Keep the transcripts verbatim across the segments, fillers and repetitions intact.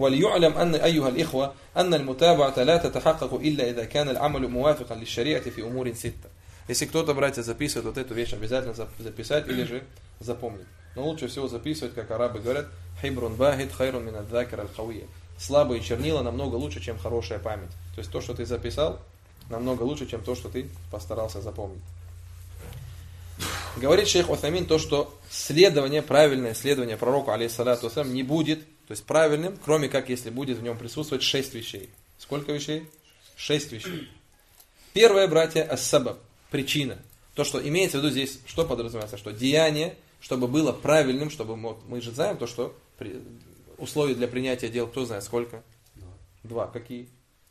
وَلْيُعْلَمْ أَنَّ أَيُّهَا الْإِخْوَةِ أَنَّ الْمُتَابَعَةَ لَا تَتَحَقَّقُ إِلَّا إِذَا كَانَ الْعَمَلُ مُوَافِقًا لِلشَّرِيعَةِ فِي أُمُورٍ سِتَّةٍ. Если кто-то, братья, записывает вот эту вещь, обязательно записать или же запомнить. Но лучше всего записывать, как арабы говорят, «Хибрун бахид хайрун мин адзакир аль-кавия». Слабые чернила намного лучше, чем хорошая память. То есть то, что ты записал, намного лучше, чем то, что ты постарался запомнить. Говорит шейх Утhamин то, что следование, правильное следование пророку, алейхиссалату вассалям, не будет, то есть правильным, кроме как если будет в нем присутствовать шесть вещей. Сколько вещей? Шесть вещей. Первое, братья, ас-сабаб, причина. То, что имеется в виду здесь, что подразумевается, что деяние, чтобы было правильным, чтобы мы, мы же знаем то, что при, условия для принятия дел, кто знает сколько? Два. Какие?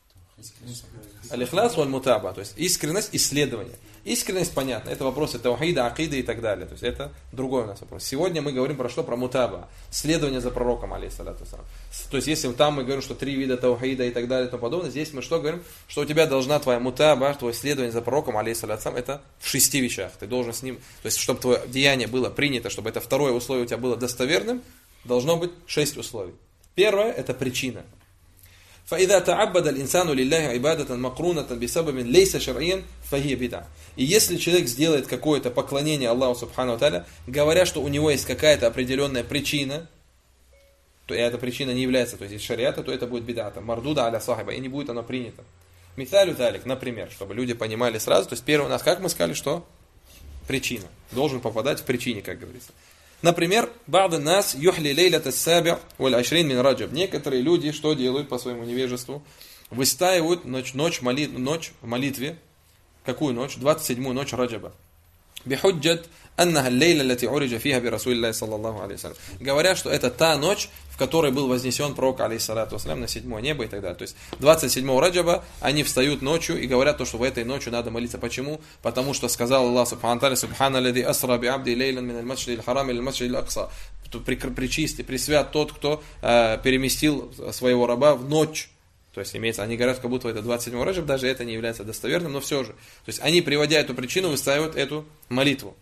Аль-ихлас валь-мутаба, то есть искренность, исследование. Искренность, понятно, это вопросы таухида, акида и так далее. То есть это другой у нас вопрос. Сегодня мы говорим про что? Про мутаба. Следование за пророком, алейхиссалату вассалям. То есть если там мы говорим, что три вида таухида и так далее и тому подобное, здесь мы что говорим? Что у тебя должна твоя мутаба, твое следование за пророком, алейхиссалату вассалям, это в шести вещах. Ты должен с ним, то есть чтобы твое деяние было принято, чтобы это второе условие у тебя было достоверным, должно быть шесть условий. Первое, это причина. فَإِذَا تَعَبَّدَ الْإِنسَانُ لِلَّهِ عِبَادَةً مَقْرُونَةً بِسَبَبٍ لَيْسَ شَرْعِيًّا فَهِيَ بِدْعَةٌ. И если человек сделает какое-то поклонение Аллаху Субхану ва Тааля, говоря, что у него есть какая-то определенная причина, то эта причина не является, то есть из шариата, то это будет бид'ата, мардуда аля сахиба, и не будет оно принято. Миталю талик, например, чтобы люди понимали сразу, то есть первое у нас, как мы сказали, что? Причина. Должен попадать в причине, как говорится. Например, ба'д нас юхли лейлат ас-саби' валь ашрин мин раджаб. Некоторые люди что делают по своему невежеству? Выстаивают ночь, ночь, молит, ночь в молитве. Какую ночь? двадцать седьмую ночь Раджаба. Бихуджат аннаха лейла лати уриджа фиха би расулиллахи саллаллаху алейхи вассалям. Говорят, что это та ночь, в которой был вознесен пророк, алейхиссалату вассалям, на седьмое небо и так далее. То есть двадцать седьмого Раджаба они встают ночью и говорят, то, что в этой ночью надо молиться. Почему? Потому что сказал Аллах субхану тааля: «Субхана лади асра би абди лейлан мин аль-масджиди аль-харам иль масджиди аль-акса». Причист и пресвят тот, кто э, переместил своего раба в ночь. То есть имеется, они говорят, как будто это двадцать седьмой Раджаб, даже это не является достоверным, но все же. То есть они, приводя эту причину, выстаивают эту молитву.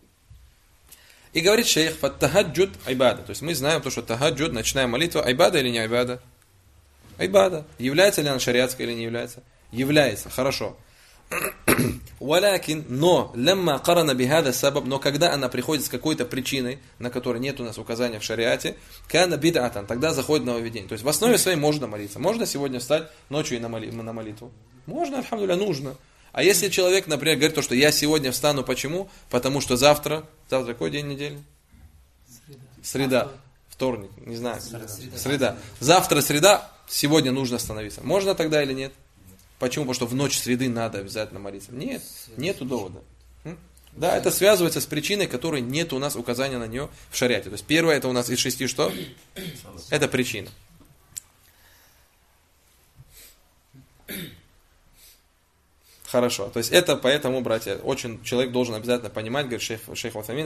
И говорит шейх, фаттахаджуд айбада. То есть мы знаем то, что тахаджуд, ночная молитва, айбада или не айбада? Айбада. Является ли она шариатской или не является? Является. Хорошо. Валякин, но лемма карана бихада сабаб, но когда она приходит с какой-то причиной, на которой нет у нас указания в шариате, кана бид'атан, тогда заходит нововведение. То есть в основе своей можно молиться. Можно сегодня встать ночью и на молитву? Можно, альхамдулилля, нужно. А если человек, например, говорит, то, что я сегодня встану, почему? Потому что завтра, завтра какой день недели? Среда. Среда. Вторник, не знаю. Среда. Среда. Завтра среда, сегодня нужно остановиться. Можно тогда или нет? Почему? Потому что в ночь среды надо обязательно молиться. Нет, нету довода. Да, это связывается с причиной, которой нет у нас указания на нее в шариате. То есть первое, это у нас из шести что? Это причина. Хорошо. То есть это поэтому, братья, очень человек должен обязательно понимать, говорит шейх, шейх Утhamин,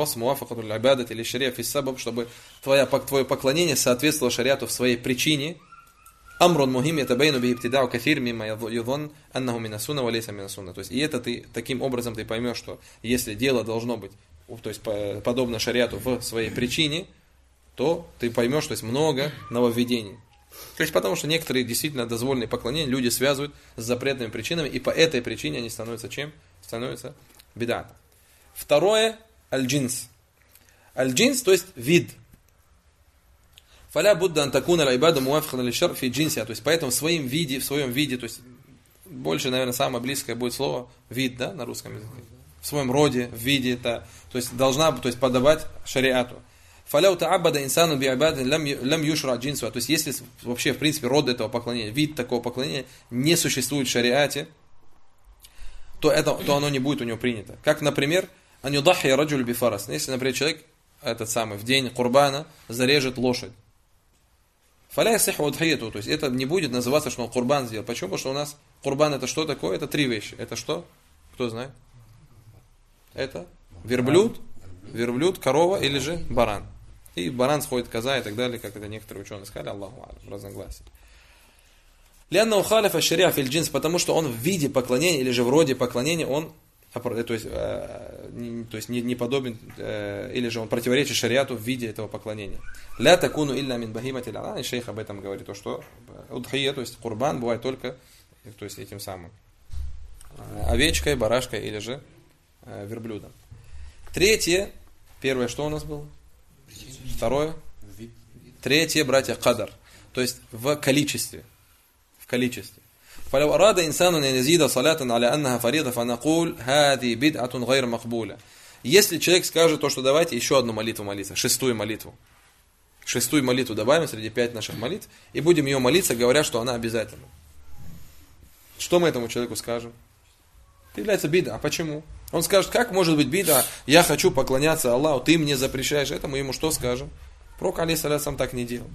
чтобы твое, твое поклонение соответствовало шариату в своей причине. Амрун мухим ятабайну би ибтидау кафир мимма юдон аннаху мин ас-сунна ва лейса мин ас-сунна. То есть и это ты таким образом ты поймешь, что если дело должно быть, то есть подобно шариату в своей причине, то ты поймешь, что есть много нововведений. То есть потому что некоторые действительно дозволенные поклонения люди связывают с запретными причинами, и по этой причине они становятся чем? Становятся бид'атом. Второе аль-джинс. Аль-джинс, то есть вид. Фаля будда антакуна лайбаду муафихан лишар фи джинсия. То есть поэтому в своем виде, в своем виде, то есть больше, наверное, самое близкое будет слово вид, да, на русском языке. В своем роде, в виде, это, то есть должна, то есть подавать шариату. Фаля утаабада инсану би айбадин лам юшра джинсу. То есть если вообще в принципе род этого поклонения, вид такого поклонения не существует в шариате, то это, то оно не будет у него принято. Как, например, ан юдахи раджуль би фарас. Если, например, человек этот самый в день курбана зарежет лошадь. Фаля ясиху удхияту, то есть это не будет называться, что он курбан сделал. Почему? Потому что у нас курбан это что такое? Это три вещи. Это что? Кто знает? Это верблюд, верблюд, корова или же баран. И баран сходит коза и так далее, как это некоторые ученые сказали, Аллаху алям, разногласия. Лянна ухалифа шариа фил джинс, потому что он в виде поклонения или же в роде поклонения, он то есть, э, не, то есть не, не подобен, э, или же он противоречит шариату в виде этого поклонения. Ля такуну илля мин бахиматил ан'ам, и шейх об этом говорит, то, что удхия, то есть курбан, бывает только, то есть этим самым овечкой, барашкой или же э, верблюдом. Третье, первое, что у нас было? Второе. Третье, братья, кадар, то есть в количестве, в количестве. فلو أراد إنسان أن يزيد صلاة على أنها فريضة فنقول هذه بدعة غير مقبولة. Если человек скажет то, что давайте еще одну молитву молиться, шестую молитву, шестую молитву добавим среди пять наших молитв и будем ее молиться, говоря, что она обязательна. Что мы этому человеку скажем? Это является бида. А почему? Он скажет, как может быть бида? Я хочу поклоняться Аллаху, ты мне запрещаешь. Это мы ему что скажем? Пророк алейхиссалям сам так не делал.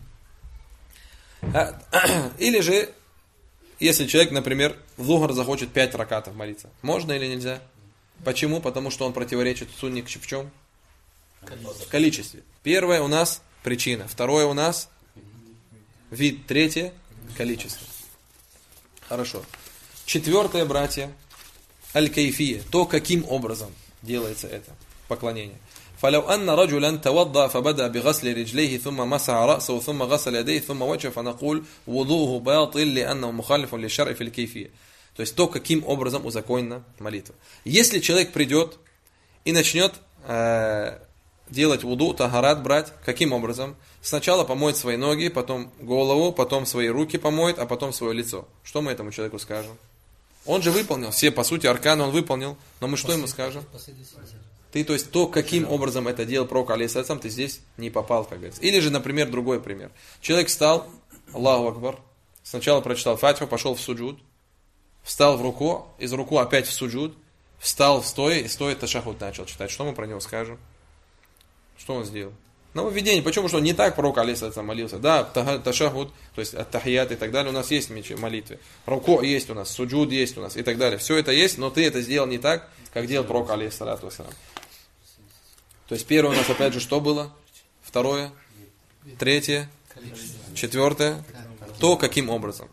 Или же если человек, например, в лухар захочет пять ракатов молиться, можно или нельзя? Почему? Потому что он противоречит сунне в чем? В количестве. Первое у нас причина, второе у нас вид, третье количество. Хорошо. Четвертое, братья, аль-кайфия, то, каким образом делается это поклонение. فلو أن رجلا توضأ فبدأ بغسل رجليه ثم مسح رأسه ثم غسل يديه ثم وجهه فنقول وضوءه باطل لأنه مخالف للشرع في الكيفية. То есть то, каким образом узаконена молитва. Если человек придет и начнет э, делать вуду, тахарат брать, каким образом? Сначала помоет свои ноги, потом голову, потом свои руки помоет, а потом свое лицо. Что мы этому человеку скажем? Он же выполнил все, по сути, арканы он выполнил, но мы что ему скажем? Ты, то есть, то, каким образом это делал пророк алейхиссалям, ты здесь не попал, как говорится. Или же, например, другой пример. Человек встал, Аллаху Акбар, сначала прочитал фатиху, пошел в суджуд, встал в руку, из руку опять в суджуд, встал в стоя и стоя ташахуд начал читать. Что мы про него скажем? Что он сделал? Нововведение. Почему? Что не так пророк алейхиссалям молился. Да, ташахуд, то есть ат-тахият и так далее, у нас есть молитвы. Руку есть у нас, суджуд есть у нас и так далее. Все это есть, но ты это сделал не так, как делал пророк алейхиссалям. То есть первое у нас опять же что было? Второе? Третье? Четвертое? То, каким образом.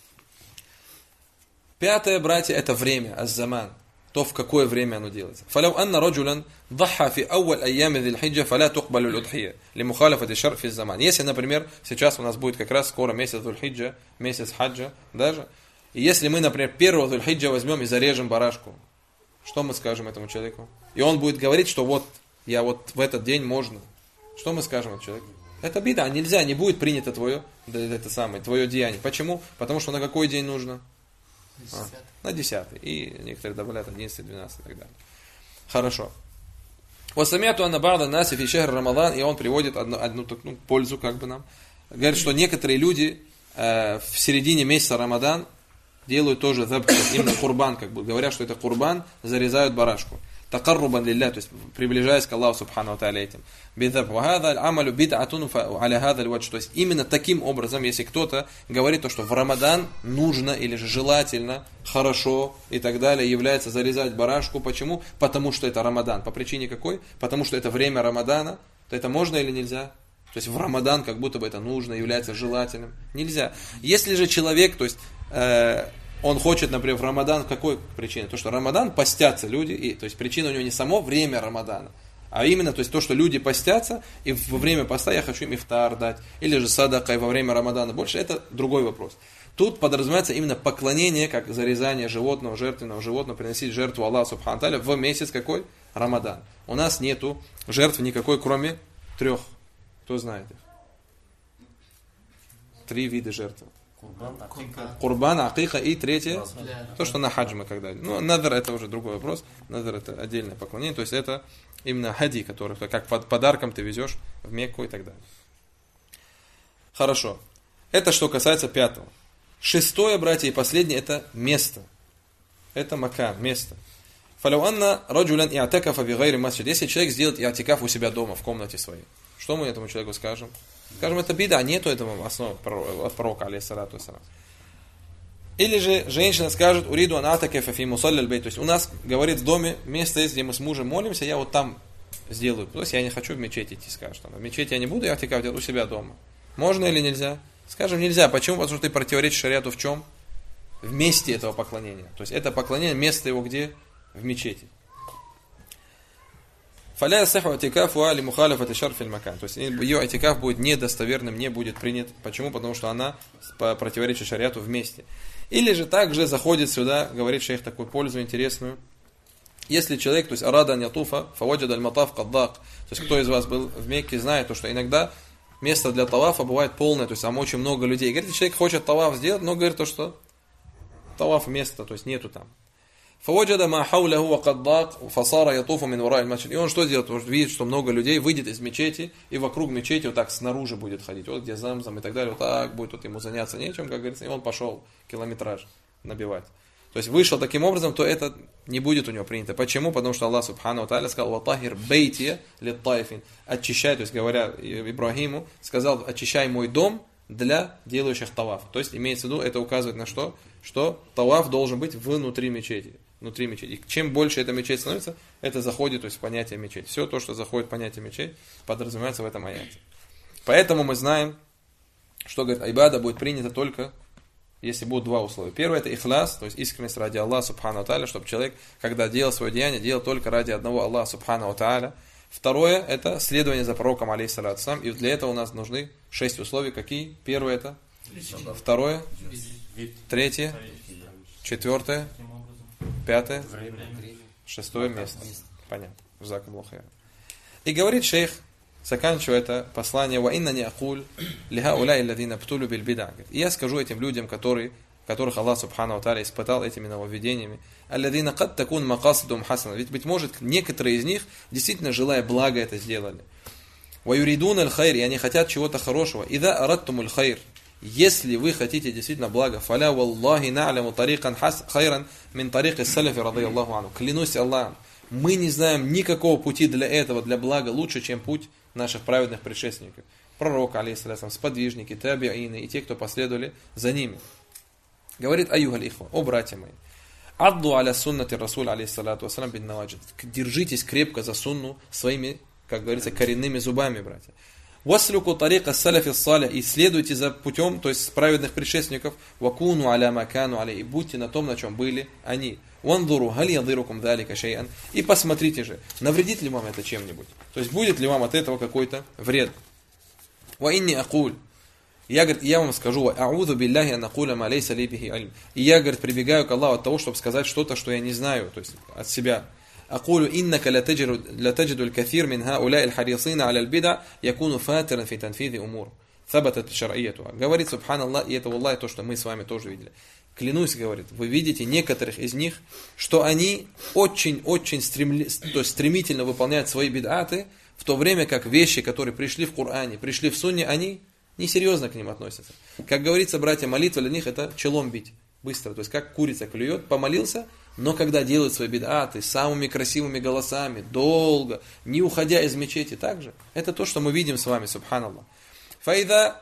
Пятое, братья, это время, аз-заман. То, в какое время оно делается. فَلَوْ أَنَّ رَجُلًا ضَحَّى فِي أَوَّلْ أَيَّامِ ذِي الْحِجَّةِ فَلَا تُقْبَلُ الْأُضْحِيَّةُ لِمُخَالَفَةِ الشَّرْعِ فِي الزَّمَانِ. Если, например, сейчас у нас будет как раз скоро месяц Зуль-Хиджа, месяц хаджа, даже, и если мы, например, первого Зуль-Хиджа возьмем и зарежем барашку, что мы скажем этому человеку? И он будет говорить, что вот, я вот в этот день можно. Что мы скажем этому человеку? Это бида, нельзя, не будет принято твое, это самое, твое деяние. Почему? Потому что на какой день нужно? А, на десятый. И некоторые добавляют одиннадцатый, двенадцатый и так далее. Хорошо. Васамяту анна ба'да наси фи шахр Рамадан, и он приводит одну, одну ну, пользу как бы нам. Говорит, что некоторые люди э, в середине месяца Рамадан делают тоже забх, именно курбан, как бы говорят, что это курбан, зарезают барашку. Такаррубан лилля, то есть приближаясь к Аллаху субхану ва тааля этим. Бидаб ва хаза аль-амалу бид'атун аля хаза аль-вадж. То есть именно таким образом, если кто-то говорит то, что в Рамадан нужно или же желательно, хорошо и так далее, является зарезать барашку. Почему? Потому что это Рамадан. По причине какой? Потому что это время Рамадана. То это можно или нельзя? То есть в Рамадан как будто бы это нужно, является желательным. Нельзя. Если же человек, то есть э, он хочет, например, в Рамадан, какой причине? То, что Рамадан постятся люди, и, то есть причина у него не само время Рамадана, а именно, то есть то, что люди постятся, и во время поста я хочу им ифтар дать, или же садака, и во время Рамадана больше, это другой вопрос. Тут подразумевается именно поклонение, как зарезание животного, жертвенного животного, приносить жертву Аллаху субхану ва тааля в месяц какой? Рамадан. У нас нету жертв никакой, кроме трех. Кто знает их? Три вида жертв. Курбан, акика и третье, то, что на хадж мы когда. Ну, надр это уже другой вопрос. Надр это отдельное поклонение. То есть это именно хади, который как под подарком ты везешь в Мекку и так далее. Хорошо. Это что касается пятого. Шестое, братья, и последнее, это место. Это макан, место. فَلَوْ أَنَّ رَجُلًا إِعْتَكَفَ بِغَيْرِ مَسْجِدٍ. Если человек сделает иатикаф у себя дома, в комнате своей, что мы этому человеку скажем? Скажем, это бида, нету этого основы от пророка, алейхиссалату вассалам. Или же женщина скажет, уриду анатакефа фи мусалляль бейт. То есть у нас, говорит, в доме место есть, где мы с мужем молимся, я вот там сделаю. То есть я не хочу в мечеть идти, скажет она. В мечети я не буду, я иатикаф делаю у себя дома. Можно или нельзя? Скажем, нельзя. Почему? Потому что ты противоречишь шариату в чем? В месте этого поклонения. То есть это поклонение, место его где? в мечети. Фаля ясиху атикафу али мухалифати шарфиль макан. То есть ее атикаф будет недостоверным, не будет принят. Почему? Потому что она противоречит шариату вместе. Или же также заходит сюда, говорит шейх такую пользу интересную. Если человек, то есть арада нятуфа, фаваджад аль-матаф каддак. То есть кто из вас был в Мекке, знает, то, что иногда место для тавафа бывает полное, то есть там очень много людей. Говорит, человек хочет таваф сделать, но говорит то, что таваф места, то есть нету там. Фаваджада ма хауляху ва каддак, фасара ятуфу мин вара аль-масджид. И он что делает? Он видит, что много людей выйдет из мечети, и вокруг мечети вот так снаружи будет ходить. Вот где замзам и так далее, вот так будет вот ему заняться нечем, как говорится, и он пошел километраж набивать. То есть вышел таким образом, то это не будет у него принято. Почему? Потому что Аллах Субхану Тааля сказал: «Ватахир бейтия литтайфин». Очищай, то есть говоря Ибрахиму, сказал: очищай мой дом для делающих таваф. То есть имеется в виду, это указывает на что? Что таваф должен быть внутри мечети. Внутри мечети. И чем больше эта мечеть становится, это заходит, то есть в понятие мечеть. Все то, что заходит в понятие мечеть, подразумевается в этом аяте. Поэтому мы знаем, что говорит, айбада будет принята только если будут два условия. Первое — это ихляс, то есть искренность ради Аллаха Субхану Тааля, чтобы человек, когда делал свое деяние, делал только ради одного Аллаха Субхану Тааля. Второе — это следование за пророком, алейхиссалату вассалям. И для этого у нас нужны шесть условий. Какие? Первое — это? Второе? Третье? Четвертое? Пятое? Шестое место. Понятно. Жзакумуллаху хайран. И говорит шейх, заканчивая это послание: «Ва инна не акуль лиха уляй ладина птулю биль бида». И я скажу этим людям, которые, которых Аллах Субхану Тааля испытал этими нововведениями: алладина кад такун макасидум хасана. Ведь, быть может, некоторые из них, действительно желая блага, это сделали. Ва юридун аль хайр, и они хотят чего-то хорошего. Ида арадтум аль хайр. Если вы хотите действительно блага, фаля валлахи на'ляму тарикан хайран мин тарики салафи радийаллаху анху. Клянусь Аллахом, мы не знаем никакого пути для этого, для блага, лучше, чем путь наших праведных предшественников. Пророк, алейхиссалям, сподвижники, табиины и те, кто последовали за ними. Говорит: аюхаль ихва, о братья мои, адду аля суннати расуль, алейхиссалату вассалам, бин наваджид. Держитесь крепко за сунну своими, как говорится, коренными зубами, братья. Васлюку тарика салафи салих, и следуйте за путем, то есть праведных предшественников. Вакуну аля макану аля, и будьте на том, на чем были они. Вандуру галь ядырукум далика шейан, и посмотрите же, навредит ли вам это чем-нибудь, то есть будет ли вам от этого какой-то вред. Ва инни акуль, я, говорит, я вам скажу: а'удhu билляхи ан акуля ма лейса ли бихи альм. И я, говорит, прибегаю к Аллаху от того, чтобы сказать что-то, что я не знаю, то есть от себя. أقول إنك لتجد الكثير من هؤلاء الحريصين على البدع يكون فاترا في تنفيذ أمور ثبتت شرعيتها. Говорит субханаллах, и это валлахи то, что мы с вами тоже видели. Клянусь, говорит, вы видите некоторых из них, что они очень-очень стремли, то есть стремительно выполняют свои бид'аты, в то время как вещи, которые пришли в Коране, пришли в Сунне, они несерьезно к ним относятся. Как говорится, братья, молитва для них — это челом бить. Быстро, то есть как курица клюет, помолился, но когда делают свои бид'аты самыми красивыми голосами, долго, не уходя из мечети, также, это то, что мы видим с вами, субханаллах. فإذا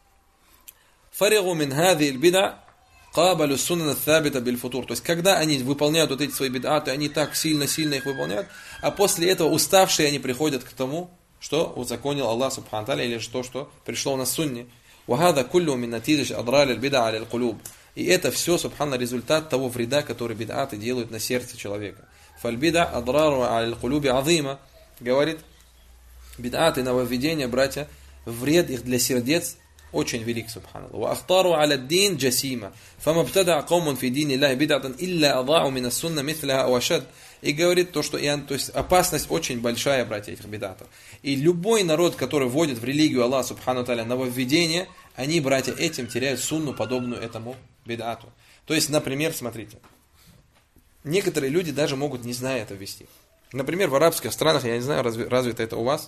فرغوا من هذه البدع قابلوا السنن الثابتة بالفطور. То есть когда они выполняют вот эти свои бид'аты, они так сильно-сильно их выполняют, а после этого уставшие они приходят к тому, что узаконил Аллах субхану тааля, или то, что пришло на сунне. وهذا كله من نتيجة أضرار البدع على القلوب. И это все, субханна, результат того вреда, который бид'аты делают на сердце человека. Фальбида адрару аль кулуби азима. Говорит, бид'аты, нововведения, братья, вред их для сердец очень велик, субханаллах. Ва ахтару аля дин джасима. Фамабтада каумун фи дини Аллахи бид'атан илля ада'у мина сунна митляха авашад. И говорит то, что то есть опасность очень большая, братья, этих бид'атов. И любой народ, который вводит в религию Аллаха субхану тааля нововведения, они, братья, этим теряют сунну, подобную этому бид'ату. То есть, например, смотрите, некоторые люди даже могут, не зная, это ввести. Например, в арабских странах, я не знаю, разве, развито это у вас,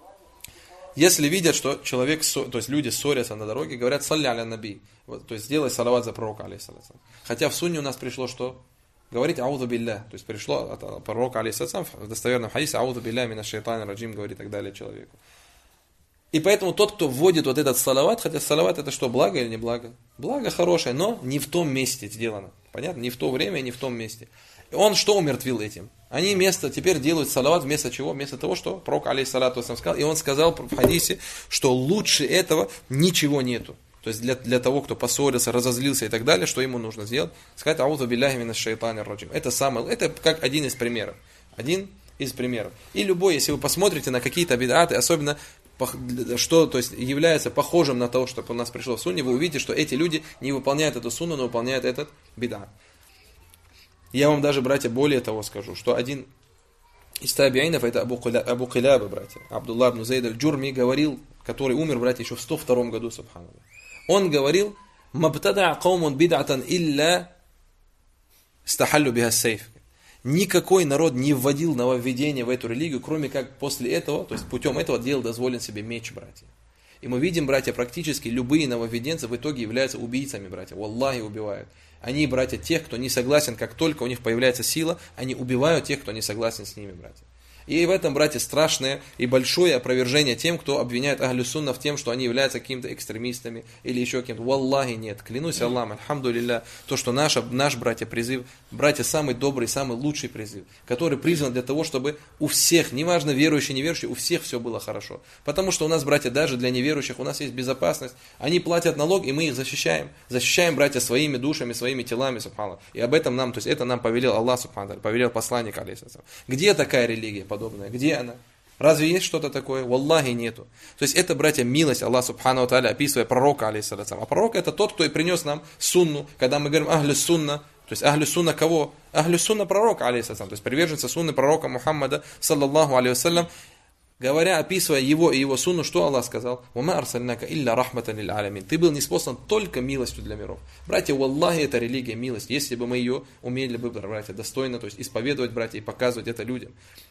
если видят, что человек, то есть люди ссорятся на дороге, говорят: салли аля наби, то есть сделай салават за пророка, алейхиссалям. Хотя в сунне у нас пришло что? Говорить аузу билля, то есть пришло от пророка, алейхиссалям, в достоверном хадисе: аузу билля мина шайтана раджим, говорит и так далее человеку. И поэтому тот, кто вводит вот этот салават, хотя салават это что, благо или не благо? Благо хорошее, но не в том месте сделано. Понятно? Не в то время, не в том месте. И он что умертвил этим? Они вместо, теперь делают салават вместо чего? Вместо того, что пророк алейхиссалату вассалям сказал. И он сказал в хадисе, что лучше этого ничего нету. то есть для, для того, кто поссорился, разозлился и так далее, что ему нужно сделать? Сказать «Аузу билляхи минаш шайтанир раджим». Это самое, это как один из примеров. Один из примеров. И любой, если вы посмотрите на какие-то бид'аты, особенно что, то есть, является похожим на то, что у нас пришло в сунне, вы увидите, что эти люди не выполняют эту сунну, но выполняют этот бид'ат. Я вам даже, братья, более того скажу, что один из табиинов, это Абу Киляба, братья, Абдуллах ибн Зайд аль-Джурми, говорил, который умер, братья, еще в сто втором году, субханаллах. Он говорил: «Мабтада каумун бид'атан илля стахаллю биха сейф». Никакой народ не вводил нововведение в эту религию, кроме как после этого, то есть путем этого делал дозволен себе меч, братья. И мы видим, братья, практически любые нововведенцы в итоге являются убийцами, братья. Валлахи, убивают. Они, братья, тех, кто не согласен, как только у них появляется сила, они убивают тех, кто не согласен с ними, братья. И в этом, братья, страшное и большое опровержение тем, кто обвиняет Ахлю Сунна в тем, что они являются какими-то экстремистами или еще кем-то. Валлахи, нет. Клянусь Аллахом, альхамдулилля, то, что наш, наш, братья, призыв, братья, самый добрый, самый лучший призыв, который призван для того, чтобы у всех, неважно верующие, неверующие, у всех все было хорошо. Потому что у нас, братья, даже для неверующих, у нас есть безопасность. Они платят налог, и мы их защищаем. Защищаем, братья, своими душами, своими телами, субханаллах. И об этом нам, то есть это нам повелел Аллах, субханаллах, повелел посланник, алейхиссалям. Где такая религия подобная? Где она? Разве есть что-то такое? Валлахи, нету. То есть это, братья, милость Аллах субхану тааля, описывая пророка, алейхиссалям. А пророк это тот, кто и принес нам сунну. Когда мы говорим ахлю сунна, то есть ахлю сунна кого? Ахлю сунна пророка, алейхиссалям. То есть приверженцы сунны пророка Мухаммада, саллаллаху алейхи вассалям. Говоря, описывая его и его сунну, что Аллах сказал? «Вама арсальнака илля рахматан лиль алямин». Ты был ниспослан только милостью для миров. Братья, валлахи, это религия, милость. Если бы мы ее умели бы, братья, достойно, то есть исповедовать, братья, и показывать это людям.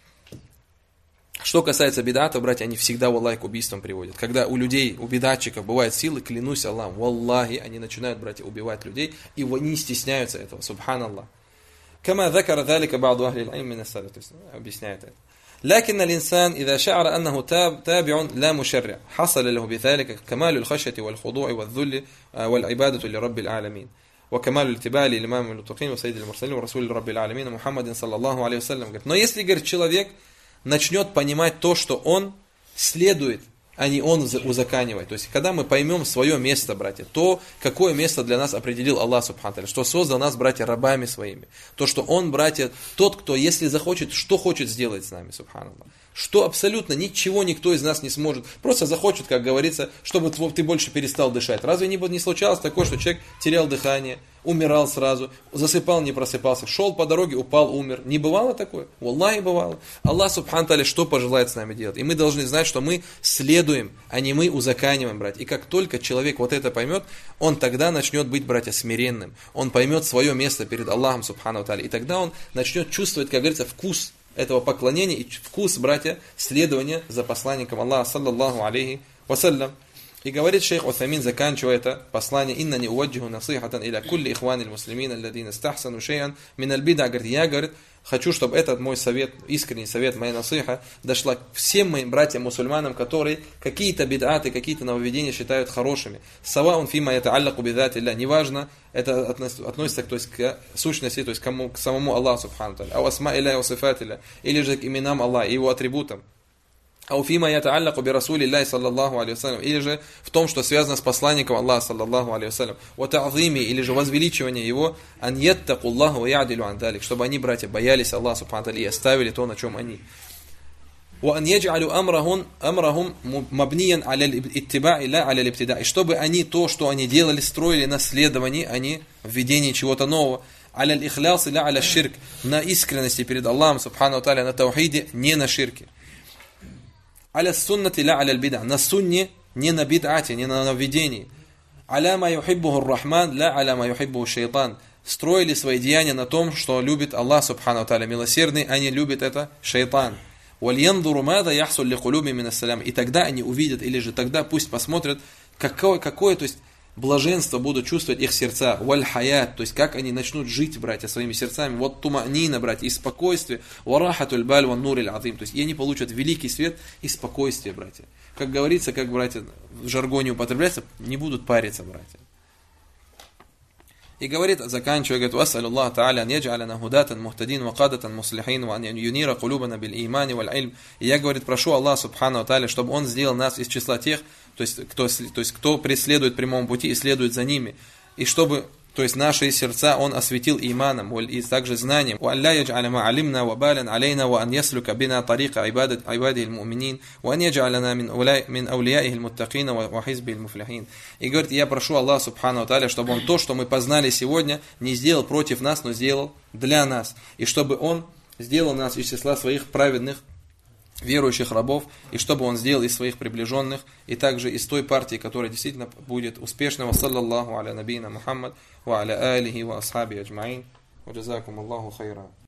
Что касается бид'атов, братья, они всегда, валлахи, к убийствам приводят. Когда у людей, у бид'атчиков бывают силы, клянусь Аллахом, валлахи, они начинают, братья, убивать людей, и не стесняются этого, субханаллах. Кама закара залика ба'ду ахли аль-илм мин ас-салаф, то есть объясняет это. لكن الإنسان إذا شعر أنه تابع لا مشرع حصل له بذلك كمال الخشية والخضوع والذل والعبادة لرب العالمين وكمال الاتباع للإمام المتقين وسيد المرسلين ورسول رب العالمين محمد صلى الله عليه وسلم. Но если, говорит, человек начнет понимать то, что он следует, а не он узаканивает. То есть, когда мы поймем свое место, братья, то, какое место для нас определил Аллах Субхану Тааля, что создал нас, братья, рабами своими. То, что Он, братья, тот, кто, если захочет, что хочет сделать с нами, Субхану Аллах. Что абсолютно ничего никто из нас не сможет. Просто захочет, как говорится, чтобы ты больше перестал дышать. Разве не, не случалось такое, что человек терял дыхание, умирал сразу, засыпал, не просыпался, шел по дороге, упал, умер. Не бывало такое? Валлахи, бывало. Аллах Субхану Тааля что пожелает с нами делать? И мы должны знать, что мы следуем, а не мы узаканиваем, братья. И как только человек вот это поймет, он тогда начнет быть, братья, смиренным. Он поймет свое место перед Аллахом Субхану Тааля. И тогда он начнет чувствовать, как говорится, вкус этого поклонения и вкус, братья, следования за посланником Аллаха, саллаллаху алейхи вассалям. И говорит шейх Утhamин, заканчивая это послание: «Иннани уваджиху насихатан иля кулли ихвани муслимин алладина стахсану шейан мин аль-бид'a». Говорит, я, говорит, хочу, чтобы этот мой совет, искренний совет, моя насиха, дошла к всем моим братьям-мусульманам, которые какие-то бид'аты, какие-то нововведения считают хорошими. Саваун фима ята'аллаку бид'ати илля. Неважно, это относится то есть, к сущности, то есть к, кому, к самому Аллаху Субхану Тааля. Ау асма илля, ау сифат илля. Или же к именам Аллаха и его атрибутам. Ау фима ята'аллаку би расули Аллахи саллаллаху алейхи вассалям. Или же в том, что связано с посланником Аллаха саллаллаху алейхи вассалям. Ва та'зими, или же возвеличивание его. Ан яттаку Аллаху ва я'дилу ан далик. Чтобы они, братья, боялись Аллаха Субхану Тааля и оставили то, на чем они. Ва ан ядж'алу амрахум амрахум мабниян аля иттиба'и ла аля ибтида'. И чтобы они то, что они делали, строили на следовании, а не в введении чего-то нового. Аля ихляс ла аля ширк. На искренности перед Аллахом Субхану Тааля, на таухиде, не на ширке. Аля суннати ля аля бид'a. На сунне, не на бид'ате, не на нововведении. Аля ма юхиббуху ар-рахман, ля аля ма юхиббуху шайтан. Строили свои деяния на том, что любит Аллах Субхану Тааля милосердный, а не любит это шайтан. Вальянзуру мада яхсуль ли кулуби мин ас-салям. И тогда они увидят, или же тогда пусть посмотрят, какое, какое, то есть блаженство будут чувствовать их сердца, валь-хаят, то есть как они начнут жить, братья, своими сердцами, вот тума'нина, братья, и спокойствие, варахатуль баль ван нуриль азим, то есть и они получат великий свет и спокойствие, братья. Как говорится, как, братья, в жаргоне употребляется, не будут париться, братья. И говорит, заканчивая, говорит, «Вассалю Аллах Та'аля ан ядж'аляна худатан мухтадин ва кадатан муслихин ва ан юнира кулубана бил имани валь ильм». И я, говорит, прошу Аллаха Субхану Та'аля, чтобы Он сделал нас из числа тех, то есть, кто, то есть, кто преследует прямому пути и следует за ними. И чтобы, то есть, наши сердца Он осветил иманом и также знанием. «Ва алля ядж'аля ма алимна ва балан алейна ва ан яслука бина тарика ибадихи муминин ва ан ядж'аляна мин аулияихи муттакина ва хизбихи муфлихин». И говорит, я прошу Аллаха Субхану Та'аля, чтобы Он то, что мы познали сегодня, не сделал против нас, но сделал для нас. И чтобы Он сделал нас из числа своих праведных верующих рабов, и чтобы Он сделал из своих приближенных, и также из той партии, которая действительно будет успешной. Саллаллаху аля набийна Мухаммад, ва аля алихи ва асхаби аджмаин, ва джазакум Аллаху хайра.